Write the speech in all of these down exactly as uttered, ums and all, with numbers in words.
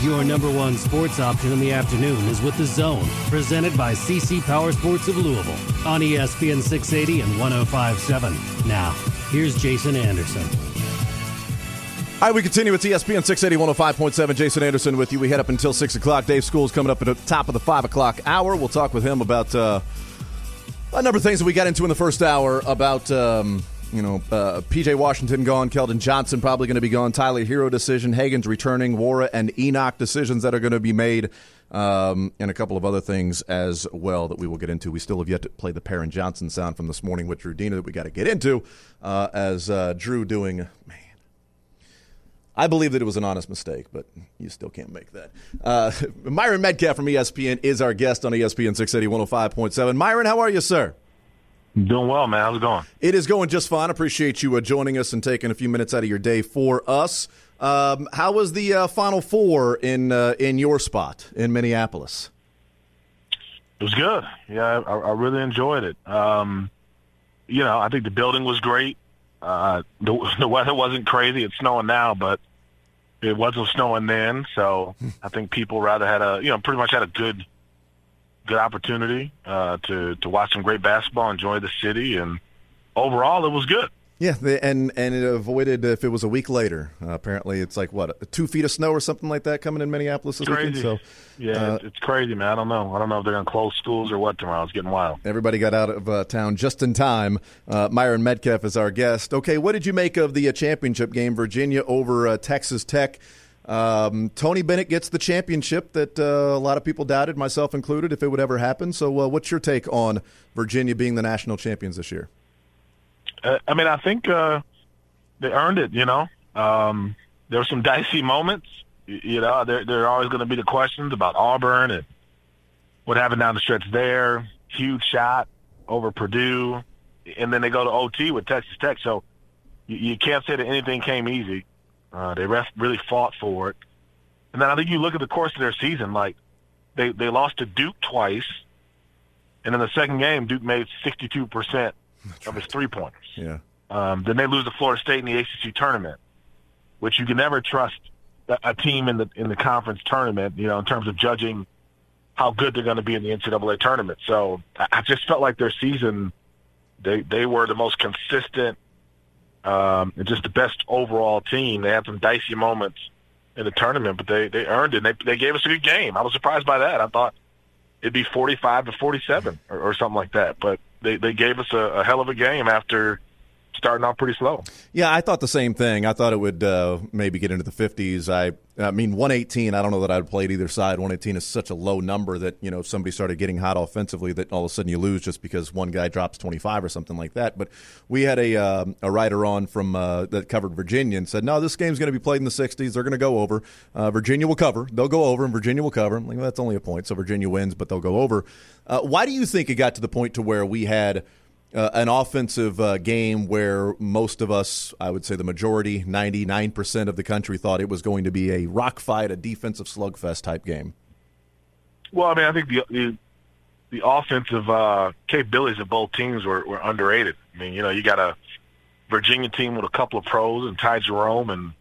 Your number one sports option in the afternoon is with The Zone, presented by C C Power Sports of Louisville on E S P N six eighty and one oh five point seven. Now, here's Jason Anderson. All right, we continue with E S P N six eighty, one oh five point seven. Jason Anderson with you. We head up until six o'clock. Dave School's coming up at the top of the five o'clock hour. We'll talk with him about uh, a number of things that we got into in the first hour about, um, you know, uh, P J Washington gone, Keldon Johnson probably going to be gone, Tyler Hero decision, Hagen's returning, Wara and Enoch decisions that are going to be made, um, and a couple of other things as well that we will get into. We still have yet to play the Perrin Johnson sound from this morning with Drew Dina that we got to get into uh, as uh, Drew doing, man. I believe that it was an honest mistake, but you still can't make that. Uh, Myron Metcalf from E S P N is our guest on E S P N six eighty, one oh five point seven. Myron, how are you, sir? Doing well, man. How's it going? It is going just fine. Appreciate you uh, joining us and taking a few minutes out of your day for us. Um, how was the uh, Final Four in uh, in your spot in Minneapolis? It was good. Yeah, I, I really enjoyed it. Um, you know, I think the building was great. Uh, the, the weather wasn't crazy. It's snowing now, but it wasn't snowing then. So I think people rather had a, you know, pretty much had a good, good opportunity uh, to to watch some great basketball, enjoy the city, and overall it was good. Yeah, and and it avoided if it was a week later. Uh, apparently, it's like what two feet of snow or something like that coming in Minneapolis this crazy. weekend. So yeah, uh, it's crazy, man. I don't know. I don't know if they're going to close schools or what tomorrow. It's getting wild. Everybody got out of uh, town just in time. Uh, Myron Metcalf is our guest. Okay, what did you make of the uh, championship game, Virginia over uh, Texas Tech? Um, Tony Bennett gets the championship that uh, a lot of people doubted, myself included, if it would ever happen. So, uh, what's your take on Virginia being the national champions this year? Uh, I mean, I think. Uh, They earned it, you know. Um, there were some dicey moments. You know, there, there are always going to be the questions about Auburn and what happened down the stretch there. Huge shot over Purdue. And then they go to O T with Texas Tech. So you, you can't say that anything came easy. Uh, they rest, really fought for it. And then I think you look at the course of their season, like they, they lost to Duke twice. And in the second game, Duke made sixty-two percent of his three-pointers. Yeah. Um, then they lose to Florida State in the A C C tournament, which you can never trust a, a team in the in the conference tournament, you know, in terms of judging how good they're going to be in the N C double A tournament. So I, I just felt like their season, they they were the most consistent um, and just the best overall team. They had some dicey moments in the tournament, but they, they earned it. They they gave us a good game. I was surprised by that. I thought it'd be forty-five to forty-seven or, or something like that, but they, they gave us a, a hell of a game after starting off pretty slow. Yeah, I thought the same thing. I thought it would uh, maybe get into the fifties. I I mean, one eighteen, I don't know that I'd played either side. one eighteen is such a low number that, you know, if somebody started getting hot offensively, that all of a sudden you lose just because one guy drops twenty-five or something like that. But we had a uh, a writer on from uh, that covered Virginia and said, no, this game's going to be played in the sixties. They're going to go over. Uh, Virginia will cover. They'll go over, and Virginia will cover. I'm like, well, that's only a point, so Virginia wins, but they'll go over. Uh, why do you think it got to the point to where we had – Uh, an offensive uh, game where most of us, I would say the majority, ninety-nine percent of the country thought it was going to be a rock fight, a defensive slugfest type game? Well, I mean, I think the the, the offensive uh, capabilities of both teams were, were underrated. I mean, you know, you got a Virginia team with a couple of pros and Ty Jerome and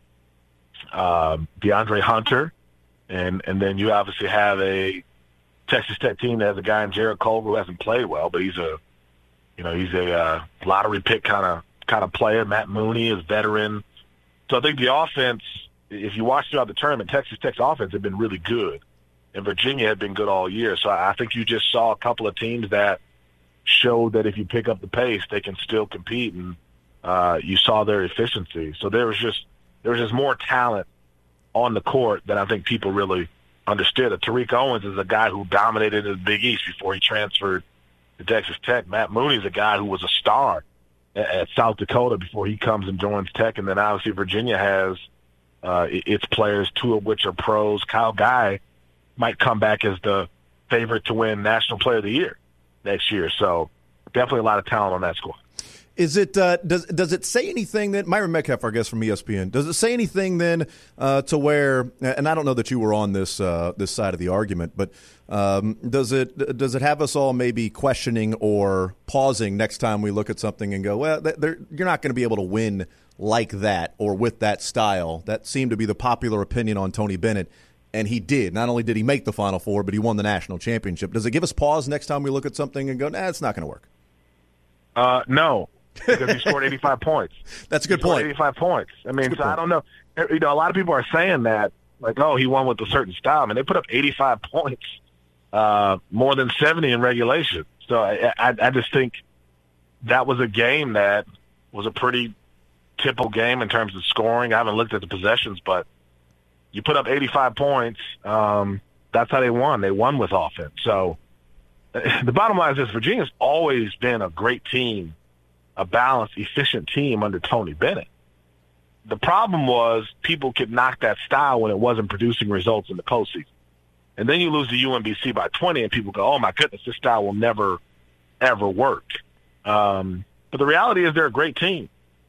uh, DeAndre Hunter, and and then you obviously have a Texas Tech team that has a guy in Jared Culver who hasn't played well, but he's a You know, he's a uh, lottery pick kind of kind of player. Matt Mooney is veteran. So I think the offense, if you watch throughout the tournament, Texas Tech's offense had been really good, and Virginia had been good all year. So I think you just saw a couple of teams that showed that if you pick up the pace, they can still compete, and uh, you saw their efficiency. So there was just there was just more talent on the court than I think people really understood. Tariq Owens is a guy who dominated in the Big East before he transferred to Texas Tech. Matt Mooney is a guy who was a star at, at South Dakota before he comes and joins Tech. And then obviously Virginia has uh, its players, two of which are pros. Kyle Guy might come back as the favorite to win National Player of the Year next year. So definitely a lot of talent on that squad. Is it uh, does does it say anything that Myron Metcalf, our guest from E S P N, does it say anything then uh, to where? And I don't know that you were on this uh, this side of the argument, but um, does it does it have us all maybe questioning or pausing next time we look at something and go, well, you're not going to be able to win like that or with that style? That seemed to be the popular opinion on Tony Bennett. And he did. Not only did he make the Final Four, but he won the national championship. Does it give us pause next time we look at something and go, nah, it's not going to work? Uh, no, because he scored eighty-five points. That's a good he scored point. eighty-five points. I mean, so I don't know. You know, a lot of people are saying that, like, oh, he won with a certain style. I mean, they put up eighty-five points, uh, more than seventy in regulation. So I, I, I just think that was a game that was a pretty typical game in terms of scoring. I haven't looked at the possessions, but you put up eighty-five points, um, that's how they won. They won with offense. So the bottom line is this: Virginia's always been a great team, a balanced, efficient team under Tony Bennett. The problem was people could knock that style when it wasn't producing results in the postseason. And then you lose to U M B C by twenty, and people go, oh, my goodness, this style will never, ever work. Um, but the reality is they're a great team,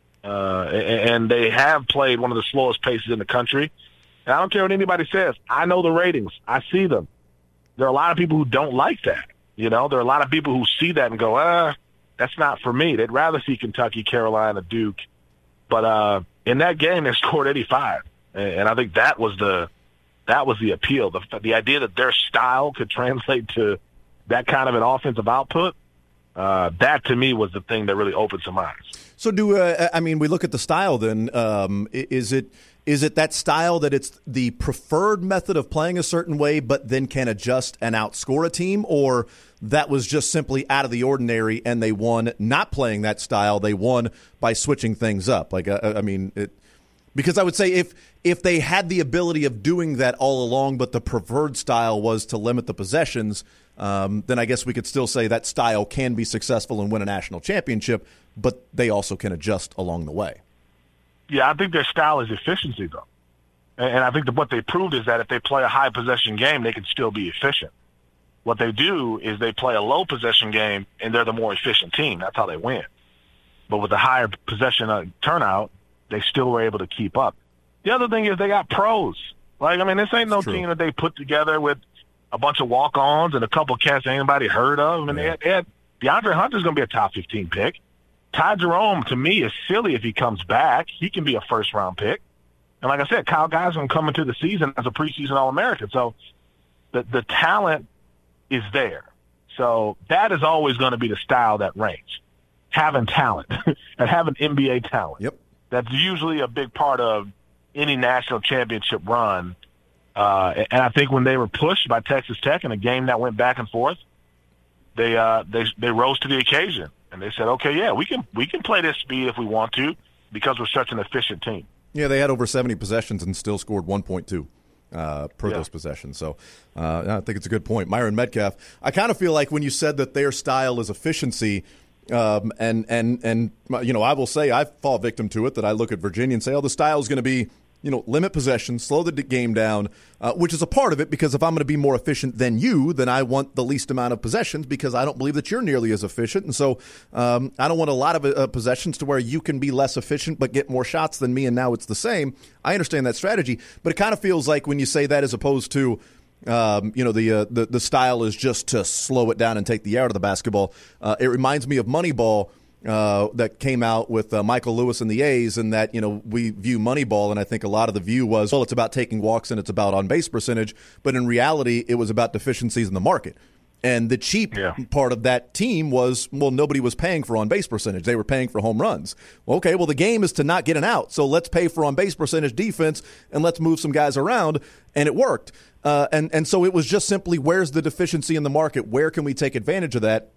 uh, and they have played one of the slowest paces in the country. And I don't care what anybody says. I know the ratings. I see them. There are a lot of people who don't like that. You know, there are a lot of people who see that and go, ah, that's not for me. They'd rather see Kentucky, Carolina, Duke. But uh, in that game, they scored eighty-five. And I think that was the that was the appeal. The, the idea that their style could translate to that kind of an offensive output, uh, that to me was the thing that really opened some eyes. So do, uh, I mean, we look at the style then. Um, is it is it that style that it's the preferred method of playing a certain way but then can adjust and outscore a team, or that was just simply out of the ordinary and they won not playing that style, they won by switching things up? Like, uh, I mean, it, because I would say if if they had the ability of doing that all along but the preferred style was to limit the possessions, um, then I guess we could still say that style can be successful and win a national championship, but they also can adjust along the way. Yeah, I think their style is efficiency, though. And I think that what they proved is that if they play a high possession game, they can still be efficient. What they do is they play a low possession game, and they're the more efficient team. That's how they win. But with the higher possession uh, turnout, they still were able to keep up. The other thing is they got pros. Like, I mean, this ain't no team that they put together with a bunch of walk-ons and a couple of cats anybody heard of. I mean, yeah. they, had, they had DeAndre Hunter's going to be a top fifteen pick. Ty Jerome, to me, is silly if he comes back. He can be a first-round pick. And like I said, Kyle Guy's coming to the season as a preseason All-American. So the the talent is there. So that is always going to be the style that reigns, having talent and having N B A talent. Yep. That's usually a big part of any national championship run. Uh, and I think when they were pushed by Texas Tech in a game that went back and forth, they uh, they they rose to the occasion. And they said, okay, yeah, we can we can play this speed if we want to because we're such an efficient team. Yeah, they had over seventy possessions and still scored one point two uh, per yeah. those possessions. So uh, I think it's a good point. Myron Metcalf, I kind of feel like when you said that their style is efficiency, um, and, and, and you know, I will say I fall victim to it, that I look at Virginia and say, oh, the style is going to be, you know, limit possession, slow the game down, uh, which is a part of it, because if I'm going to be more efficient than you, then I want the least amount of possessions because I don't believe that you're nearly as efficient. And so um, I don't want a lot of uh, possessions to where you can be less efficient but get more shots than me, and now it's the same. I understand that strategy, but it kind of feels like when you say that as opposed to, um, you know, the, uh, the the style is just to slow it down and take the air out of the basketball. Uh, it reminds me of Moneyball. Uh, that came out with uh, Michael Lewis and the A's, and that, you know, we view Moneyball, and I think a lot of the view was, well, it's about taking walks and it's about on-base percentage, but in reality, it was about deficiencies in the market. And the cheap yeah. part of that team was, well, nobody was paying for on-base percentage. They were paying for home runs. Well, okay, well, the game is to not get an out, so let's pay for on-base percentage defense, and let's move some guys around, and it worked. Uh, and, and so it was just simply, where's the deficiency in the market? Where can we take advantage of that?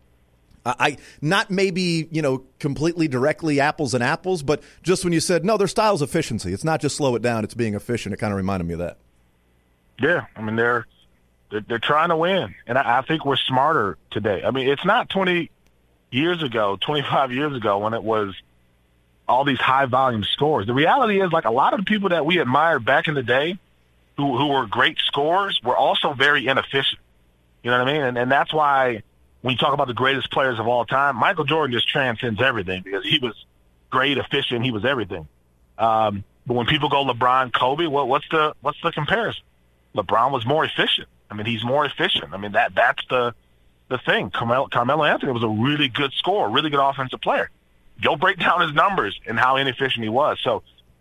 I not maybe, you know, completely directly apples and apples, but just when you said, no, their style's efficiency. It's not just slow it down, it's being efficient. It kind of reminded me of that. Yeah, I mean, they're they're, they're trying to win, and I, I think we're smarter today. I mean, it's not twenty years ago, twenty-five years ago when it was all these high-volume scores. The reality is, like, a lot of the people that we admired back in the day who, who were great scorers were also very inefficient. You know what I mean? And, and that's why – when you talk about the greatest players of all time, Michael Jordan just transcends everything because he was great, efficient, he was everything. Um, but when people go LeBron, Kobe, well, what's the what's the comparison? LeBron was more efficient. I mean, he's more efficient. I mean, that that's the the thing. Carmelo, Carmelo Anthony was a really good scorer, really good offensive player. Go break down his numbers and how inefficient he was. So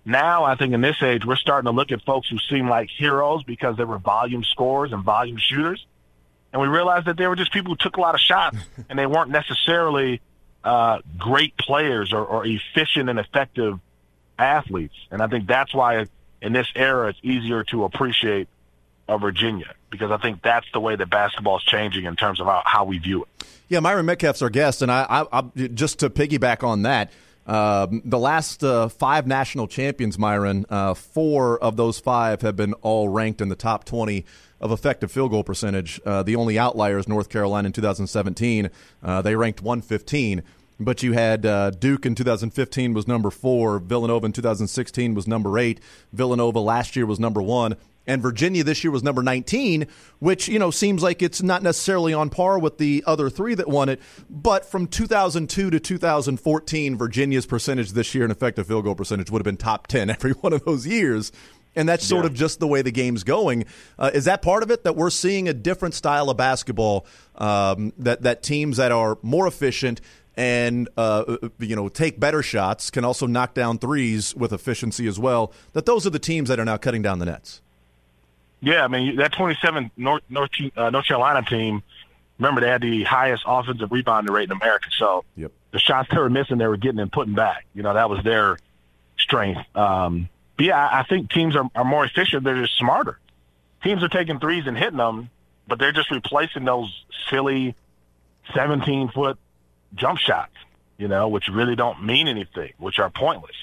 now I think in this age, we're starting to look at folks who seem like heroes because they were volume scorers and volume shooters. And we realized that they were just people who took a lot of shots and they weren't necessarily uh, great players or, or efficient and effective athletes. And I think that's why in this era it's easier to appreciate uh, Virginia, because I think that's the way that basketball is changing in terms of how, how we view it. Yeah, Myron Metcalf's our guest, and I, I, I just to piggyback on that, Um, the last uh, five national champions, Myron, uh, four of those five have been all ranked in the top twenty of effective field goal percentage. Uh, the only outlier is North Carolina in two thousand seventeen. Uh, they ranked one fifteen. But you had uh, Duke in two thousand fifteen was number four. Villanova in two thousand sixteen was number eight. Villanova last year was number one. And Virginia this year was number nineteen, which, you know, seems like it's not necessarily on par with the other three that won it. But from two thousand two to two thousand fourteen, Virginia's percentage this year in effective field goal percentage would have been top ten every one of those years. And that's sort yeah. of just the way the game's going. Uh, is that part of it, that we're seeing a different style of basketball, um, that, that teams that are more efficient and, uh, you know, take better shots can also knock down threes with efficiency as well, that those are the teams that are now cutting down the nets? Yeah, I mean, that twenty-seven North North, uh, North Carolina team, remember, they had the highest offensive rebounding rate in America. So yep. the shots they were missing, they were getting and putting back. You know, that was their strength. Um, but yeah, I think teams are, are more efficient. They're just smarter. Teams are taking threes and hitting them, but they're just replacing those silly seventeen-foot jump shots, you know, which really don't mean anything, which are pointless.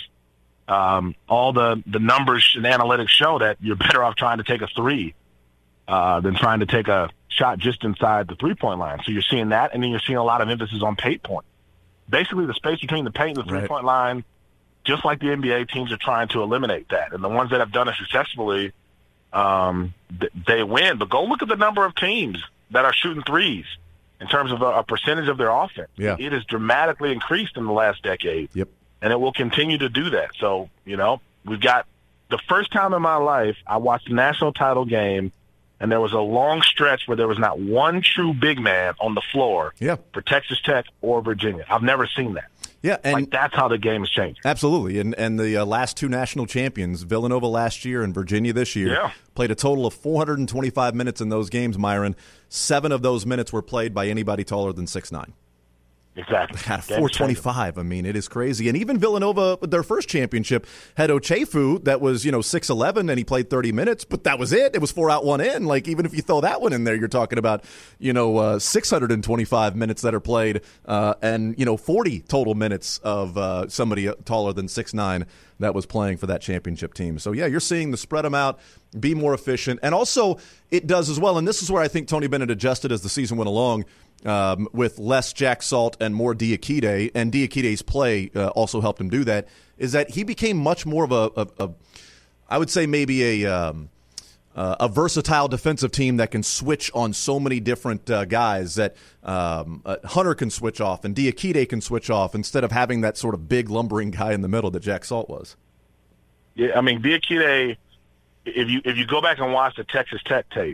Um, all the, the numbers and analytics show that you're better off trying to take a three uh, than trying to take a shot just inside the three-point line. So you're seeing that, and then you're seeing a lot of emphasis on paint point. Basically, the space between the paint and the three-point right. line, just like the N B A, teams are trying to eliminate that. And the ones that have done it successfully, um, th- they win. But go look at the number of teams that are shooting threes in terms of a, a percentage of their offense. Yeah. It has dramatically increased in the last decade. Yep. And it will continue to do that. So, you know, we've got the first time in my life I watched a national title game, and there was a long stretch where there was not one true big man on the floor yeah. for Texas Tech or Virginia. I've never seen that. Yeah, and like, that's how the game is changing. Absolutely. And and the uh, last two national champions, Villanova last year and Virginia this year, yeah. played a total of four hundred twenty-five minutes in those games, Myron. Seven of those minutes were played by anybody taller than six nine. Exactly. God, four twenty-five. I mean, it is crazy. And even Villanova, their first championship, had Ochefu that was, you know, six eleven, and he played thirty minutes, but that was it. It was four out, one in. Like, even if you throw that one in there, you're talking about, you know, uh, six hundred twenty-five minutes that are played uh, and, you know, forty total minutes of uh, somebody taller than six nine that was playing for that championship team. So, yeah, you're seeing the spread them out, be more efficient. And also it does as well, and this is where I think Tony Bennett adjusted as the season went along, Um, with less Jack Salt and more Diakite, and Diakite's play uh, also helped him do that, is that he became much more of a, a, a I would say maybe a um, uh, a versatile defensive team that can switch on so many different uh, guys that um, uh, Hunter can switch off and Diakite can switch off instead of having that sort of big lumbering guy in the middle that Jack Salt was. Yeah, I mean, Diakite, if you if you go back and watch the Texas Tech tape,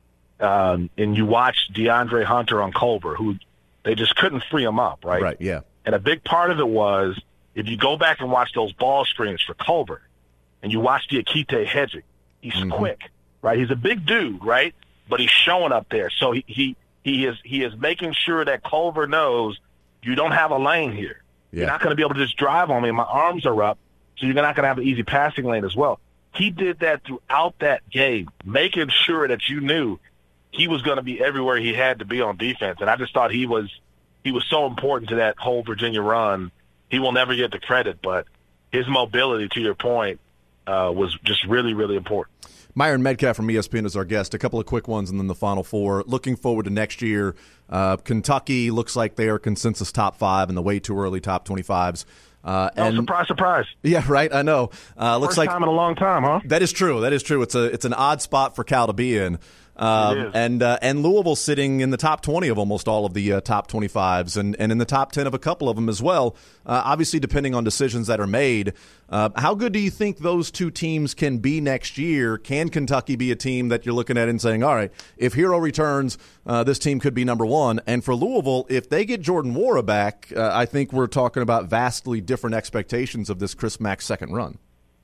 Um, and you watch DeAndre Hunter on Culver, who they just couldn't free him up, right? Right, yeah. And a big part of it was, if you go back and watch those ball screens for Culver, and you watch Diakite hedging, he's mm-hmm. quick, right? He's a big dude, right? But he's showing up there. So he, he, he, is, he is making sure that Culver knows you don't have a lane here. Yeah. You're not going to be able to just drive on me. My arms are up, so you're not going to have an easy passing lane as well. He did that throughout that game, making sure that you knew he was going to be everywhere he had to be on defense. And I just thought he was he was so important to that whole Virginia run. He will never get the credit, but his mobility, to your point, uh, was just really, really important. Myron Metcalf from E S P N is our guest. A couple of quick ones and then the Final Four. Looking forward to next year, uh, Kentucky looks like they are consensus top five in the way too early top twenty-fives. Uh, oh, and, surprise, surprise. Yeah, right, I know. Uh, looks First like, time in a long time, huh? That is true. That is true. It's a it's an odd spot for Cal to be in. Um, and uh, and Louisville sitting in the top twenty of almost all of the uh, top twenty-fives and, and in the top ten of a couple of them as well, uh, obviously depending on decisions that are made. Uh, how good do you think those two teams can be next year? Can Kentucky be a team that you're looking at and saying, all right, if Hero returns, uh, this team could be number one? And for Louisville, if they get Jordan Nwora back, uh, I think we're talking about vastly different expectations of this Chris Mack second run.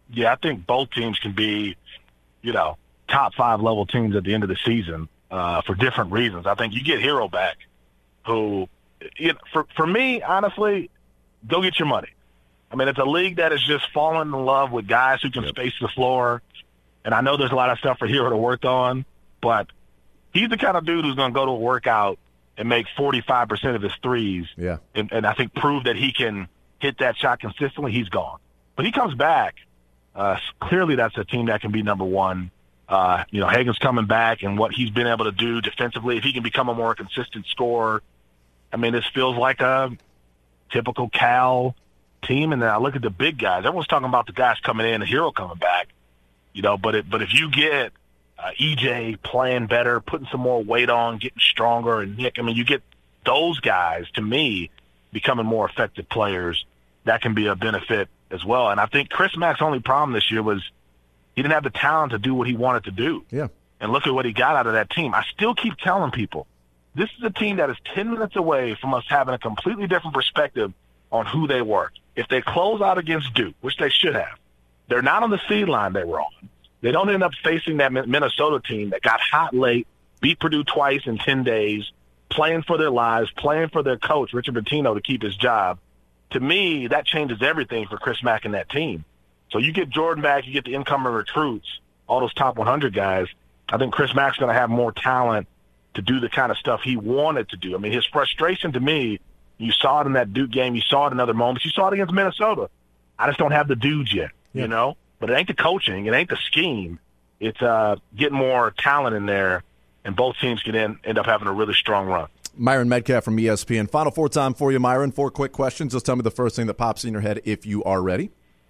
yeah, I think both teams can be, you know, top five level teams at the end of the season uh, for different reasons. I think you get Hero back, who, you know, for for me, honestly, go get your money. I mean, it's a league that has just fallen in love with guys who can yep. space the floor. And I know there's a lot of stuff for Hero to work on, but he's the kind of dude who's going to go to a workout and make forty-five percent of his threes. Yeah. And, and I think prove that he can hit that shot consistently. He's gone. But he comes back. Uh, clearly that's a team that can be number one. Uh, you know, Hagen's coming back, and what he's been able to do defensively, if he can become a more consistent scorer, I mean, this feels like a typical Cal team. And then I look at the big guys. Everyone's talking about the guys coming in, the Hero coming back, you know, but it, but if you get uh, E J playing better, putting some more weight on, getting stronger, and Nick, I mean, you get those guys, to me, becoming more effective players, that can be a benefit as well. And I think Chris Mack's only problem this year was he didn't have the talent to do what he wanted to do. Yeah. And look at what he got out of that team. I still keep telling people, this is a team that is ten minutes away from us having a completely different perspective on who they were. If they close out against Duke, which they should have, they're not on the seed line they were on. They don't end up facing that Minnesota team that got hot late, beat Purdue twice in ten days, playing for their lives, playing for their coach, Richard Pitino, to keep his job. To me, that changes everything for Chris Mack and that team. So you get Jordan back, you get the incoming recruits, all those top one hundred guys. I think Chris Mack's going to have more talent to do the kind of stuff he wanted to do. I mean, his frustration to me, you saw it in that Duke game, you saw it in other moments, you saw it against Minnesota. I just don't have the dudes yet, yeah. you know? But it ain't the coaching, it ain't the scheme. It's uh, getting more talent in there, and both teams can end, end up having a really strong run. Myron Metcalf from E S P N. Final four time for you, Myron. Four quick questions. Just tell me the first thing that pops in your head if you are ready.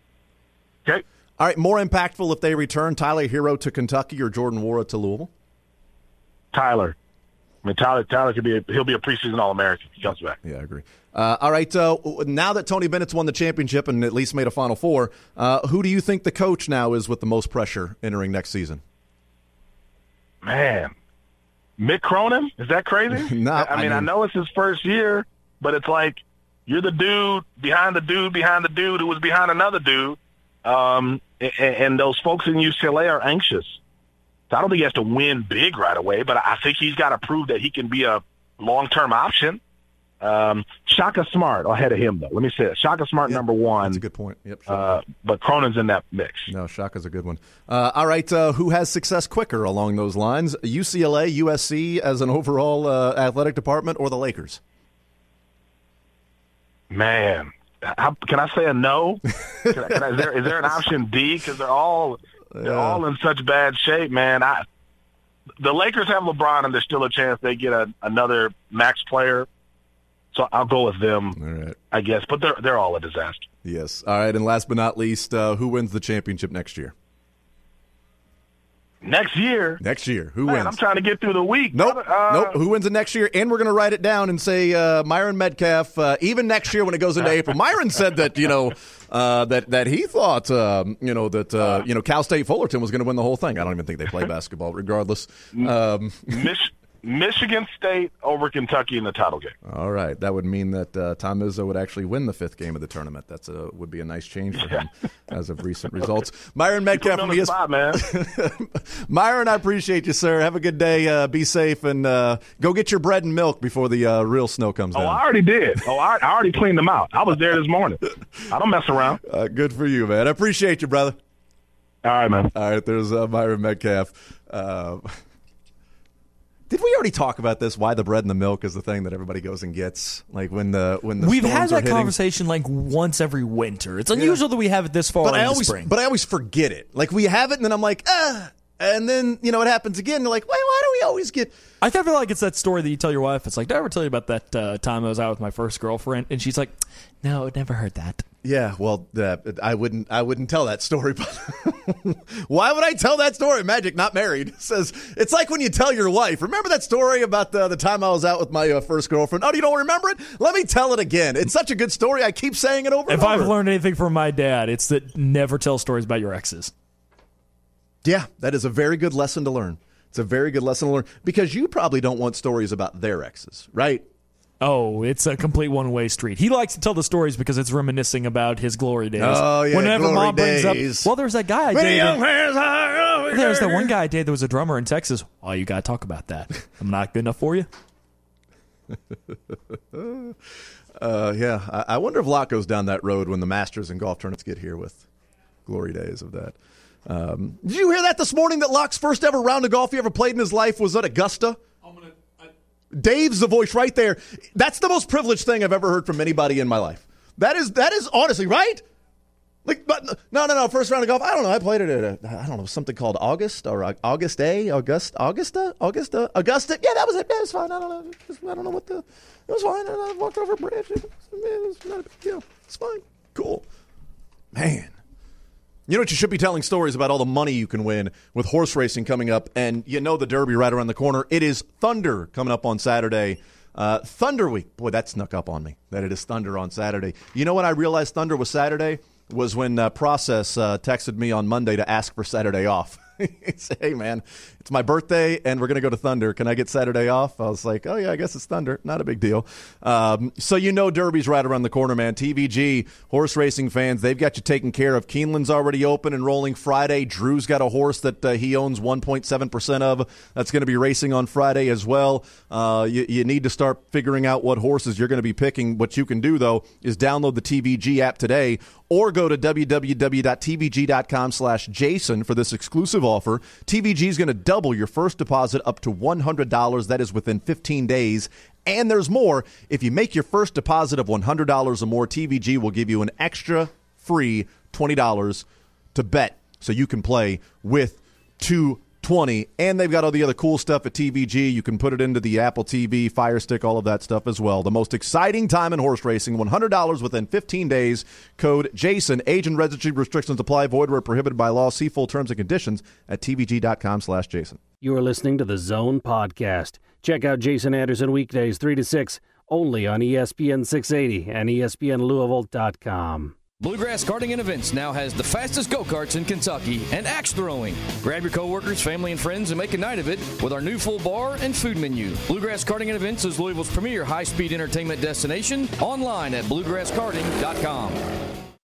Okay. All right, more impactful if they return, Tyler Hero to Kentucky or Jordan Nwora to Louisville? Tyler. I mean, Tyler, Tyler could be a, he'll be a preseason All-American if he comes back. Yeah, I agree. Uh, all right, uh, now that Tony Bennett's won the championship and at least made a Final Four, uh, who do you think the coach now is with the most pressure entering next season? Man, Mick Cronin? Is that crazy? Not, I, mean, I mean, I know it's his first year, but it's like you're the dude behind the dude behind the dude who was behind another dude, um, and, and those folks in U C L A are anxious. So I don't think he has to win big right away, but I think he's got to prove that he can be a long-term option. Um, Shaka Smart ahead of him, though. Let me say it. Shaka Smart, yep, number one. That's a good point. Yep. Sure. Uh, but Cronin's in that mix. No, Shaka's a good one. Uh, all right, uh, who has success quicker along those lines? U C L A, U S C as an overall uh, athletic department, or the Lakers? Man, how, can I say a no? Can I, can I, is, there, is there an option D? Because they're all they're yeah. all in such bad shape, man. I the Lakers have LeBron, and there's still a chance they get a, another max player. So I'll go with them, all right. I guess. But they're they're all a disaster. Yes. All right. And last but not least, uh, who wins the championship next year? Next year? Next year. Who Man, wins? I'm trying to get through the week. Nope. Uh, nope. Who wins it next year? And we're going to write it down and say uh, Myron Metcalf, uh, even next year when it goes into April. Myron said that, you know, uh, that that he thought, um, you know, that, uh, you know, Cal State Fullerton was going to win the whole thing. I don't even think they play basketball regardless. Um, Mich- Michigan State over Kentucky in the title game. All right. That would mean that uh, Tom Izzo would actually win the fifth game of the tournament. That's a, would be a nice change for him as of recent results. Myron Metcalf from E S P N. Man. Myron, I appreciate you, sir. Have a good day. Uh, be safe, and uh, go get your bread and milk before the uh, real snow comes oh, down. Oh, I already did. Oh, I, I already cleaned them out. I was there this morning. I don't mess around. Uh, good for you, man. I appreciate you, brother. All right, man. All right, there's uh, Myron Metcalf. Uh, Did we already talk about this? Why the bread and the milk is the thing that everybody goes and gets? Like when the when the we've storms had that are hitting. conversation like once every winter. It's unusual yeah. that we have it this far but in I the always, spring. But I always forget it. Like we have it, and then I'm like, ah, and then you know it happens again. You're like, why? Why do we always get? I kind of feel like it's that story that you tell your wife. It's like, did I ever tell you about that uh, time I was out with my first girlfriend? And she's like, no, I never heard that. Yeah, well, uh, I wouldn't. I wouldn't tell that story. But why would I tell that story? Magic, not married, says it's like when you tell your wife. Remember that story about the the time I was out with my uh, first girlfriend? Oh, you don't remember it? Let me tell it again. It's such a good story. I keep saying it over. If and over. I've learned anything from my dad, it's that never tell stories about your exes. Yeah, that is a very good lesson to learn. It's a very good lesson to learn because you probably don't want stories about their exes, right? Oh, it's a complete one-way street. He likes to tell the stories because it's reminiscing about his glory days. Oh, yeah, Whenever glory Mom brings days. up, well, there's that guy I Many young dated. fans are over There's that there. one guy I dated that was a drummer in Texas. Oh, you got to talk about that. I'm not good enough for you? Uh, yeah, I, I wonder if Locke goes down that road when the Masters and golf tournaments get here with glory days of that. Um, did you hear that this morning that Locke's first ever round of golf he ever played in his life was at Augusta? I'm gonna, I... Dave's the voice right there. That's the most privileged thing I've ever heard from anybody in my life. That is, that is honestly, right? Like, but no, no, no. First round of golf. I don't know. I played it at a, I don't know, something called August or August A, August, Augusta, Augusta, Augusta. Yeah, that was it. Yeah, it was fine. I don't know. It was, I don't know what the. It was fine. I walked over a bridge. It was, it was not a big deal. It's fine. Cool. Man, you know what? You should be telling stories about all the money you can win with horse racing coming up, and you know the Derby right around the corner. It is Thunder coming up on Saturday. Uh, Thunder Week. Boy, that snuck up on me. That it is Thunder on Saturday. You know when I realized Thunder was Saturday? Was when uh, Process uh, texted me on Monday to ask for Saturday off. He said, hey, man, it's my birthday, and we're going to go to Thunder. Can I get Saturday off? I was like, oh, yeah, I guess it's Thunder. Not a big deal. Um, so you know Derby's right around the corner, man. T V G, horse racing fans, they've got you taken care of. Keeneland's already open and rolling Friday. Drew's got a horse that uh, he owns one point seven percent of. That's going to be racing on Friday as well. Uh, you, you need to start figuring out what horses you're going to be picking. What you can do, though, is download the T V G app today or go to w w w dot t v g dot com slash jason for this exclusive offer. T V G is going to double your first deposit up to one hundred dollars. That is within fifteen days. And there's more. If you make your first deposit of one hundred dollars or more, T V G will give you an extra free twenty dollars to bet so you can play with two twenty. And they've got all the other cool stuff at T V G. You can put it into the Apple T V, Fire Stick, all of that stuff as well. The most exciting time in horse racing, one hundred dollars within fifteen days. Code JASON. Age and registry restrictions apply. Void where prohibited by law. See full terms and conditions at t v g dot com slash jason. You are listening to the Zone Podcast. Check out Jason Anderson weekdays three to six only on E S P N six eighty and E S P N Louisville dot com. Bluegrass Karting and Events now has the fastest go-karts in Kentucky and axe throwing. Grab your coworkers, family, and friends and make a night of it with our new full bar and food menu. Bluegrass Karting and Events is Louisville's premier high-speed entertainment destination. Online at bluegrass karting dot com.